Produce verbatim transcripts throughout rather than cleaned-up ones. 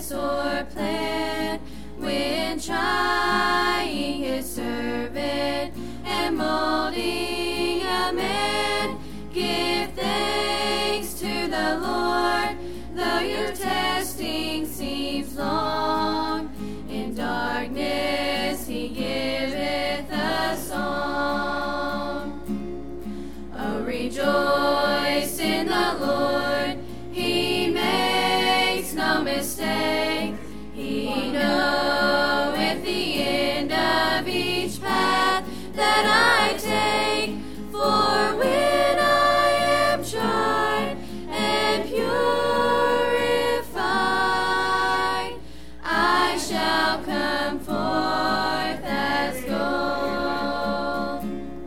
purpose or plan, when trying his servant and molding a man, give thanks to the Lord, though your testing seems long. In darkness he giveth a song. Oh, rejoice in the Lord, he makes no mistake. He knoweth the end of each path that I take. For when I am tried and purified, I shall come forth as gold.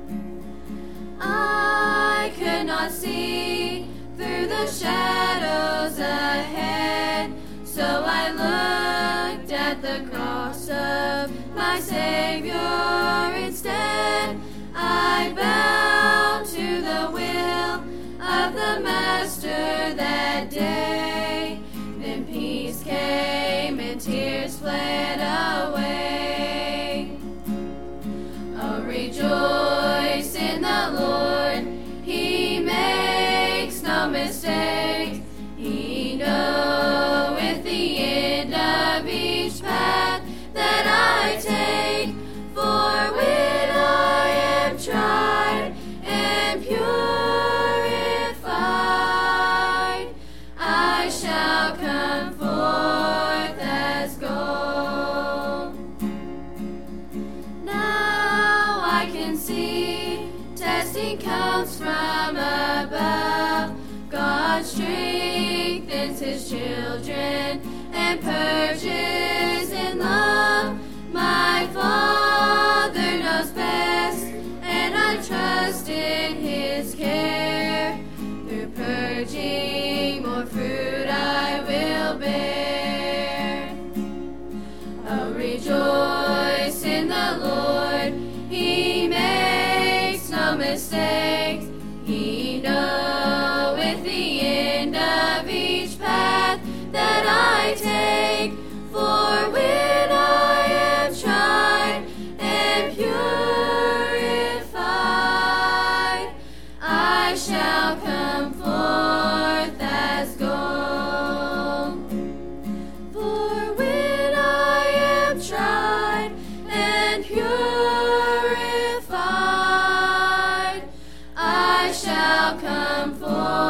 I could not see through the shadows ahead, so I looked at the cross of my Savior instead. I bowed to the will of the Master that day. Then peace came and tears fled away. Oh, rejoice in the Lord, he makes no mistake. He knoweth the end of each path that I take. For when I am tried and purified, I shall come forth as gold. Now I can see testing comes from above. God strengthens his children and purges in love. My Father knows best, and I trust in his care. Through purging, more fruit I will bear. Oh, rejoice in the Lord, he makes no mistakes. He knoweth the end of each path that I take. For when I am tried and purified, I shall come forth as gold. For when I am tried and purified, I shall come forth